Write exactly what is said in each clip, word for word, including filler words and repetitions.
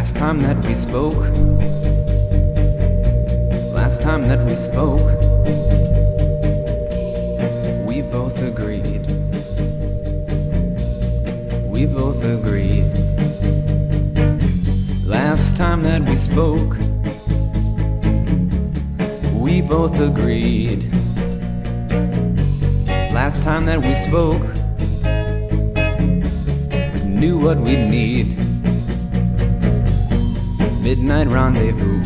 Last time that we spoke, last time that we spoke, we both agreed, we both agreed. Last time that we spoke, we both agreed. Last time that we spoke, we knew what we'd need. Midnight rendezvous,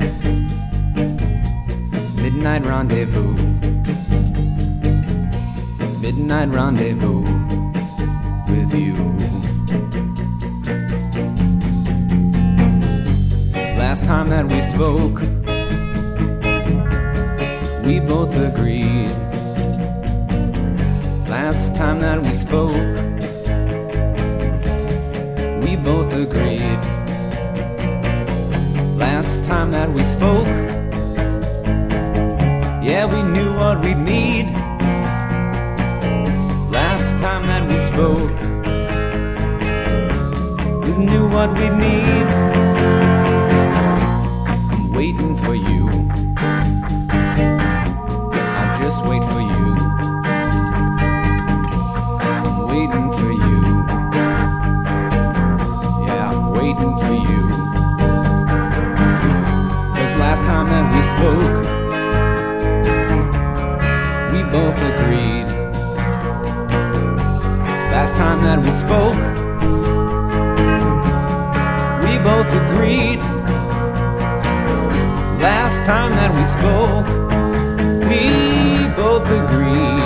midnight rendezvous, midnight rendezvous with you. Last time that we spoke, we both agreed. Last time that we spoke, we both agreed. Last time that we spoke, yeah, we knew what we'd need. Last time that we spoke, we knew what we'd need. I'm waiting for you, I'll just wait for you. I'm waiting for you, yeah, I'm waiting for you. Last time that we spoke, we both agreed. Last time that we spoke, we both agreed. Last time that we spoke, we both agreed.